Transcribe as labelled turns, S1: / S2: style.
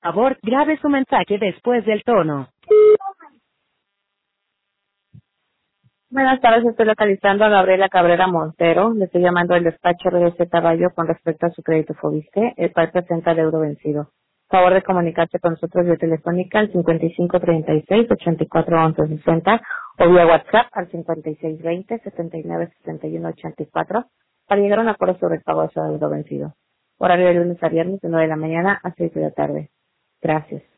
S1: Por favor, grabe su mensaje después del tono.
S2: Buenas tardes, estoy localizando a Gabriela Cabrera Montero. Le estoy llamando del despacho RDC Caballo con respecto a su crédito Fobiste, el cual presenta el euro vencido. Favor de comunicarse con nosotros vía telefónica al 5536-841160 o vía WhatsApp al 5620-796184 para llegar a un acuerdo sobre el pago de su euro vencido. Horario de lunes a viernes de 9 de la mañana a 6 de la tarde. Gracias.